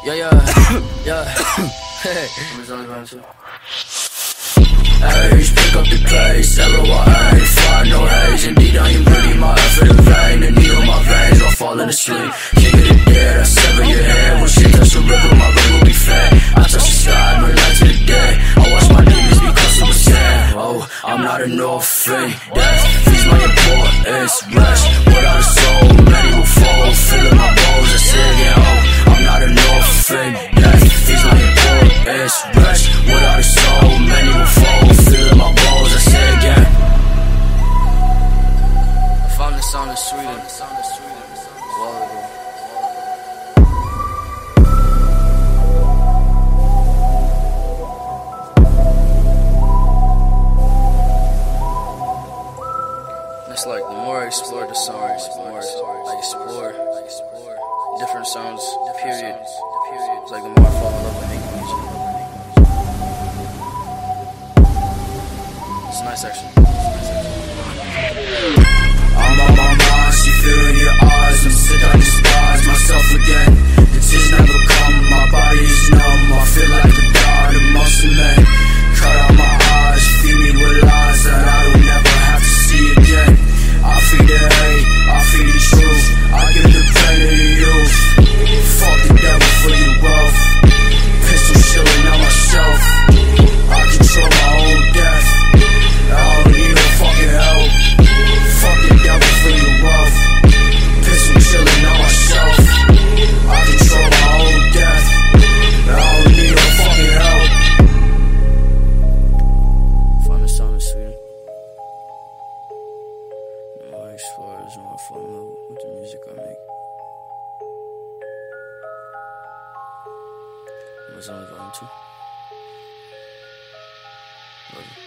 Yeah, yeah. Hey. Age, pick up the pace, LOI, fire, no haze. Indeed, I am ready, my effort in vain. The needle in my veins, I'm falling asleep. King of the dead, I sever your head. When shit touch the river, my ring will be fed. I touch the sky, burn light to the day. I watch my demons be consumed sad. Oh, I'm not an orphan. Death feeds my importance. Rest without a soul, many will fall. Filling my bones, I say again, oh, I'm not an orphan. Death feeds my importance. Rest without a soul, many will fall. Filling my bones, I say again. I found this sound in Sweden. It's like the more I explore the songs, the more I explore different sounds, period. It's like the more I fall in love with making music. It's nice actually. I'm on my mind, see fear in your eyes. I'm sick, I despise myself again. The tears never come, my body is numb. I feel like a god amongst the men. Cut out my eyes, feed me with lies that I don't never have to see again. I feed the hate, I feed the truth. I give the pain to the youth. Fuck the devil for your wealth. Pistol shilling on myself. I control my own death. I don't need no fucking help. Fuck the devil for your wealth. Pistol chilling on myself. I control my own death. I don't need no fucking help. Find the sound in Sweden. The more I explore, the more I fall in love with the music I make. Amazon Volume 2. Love you.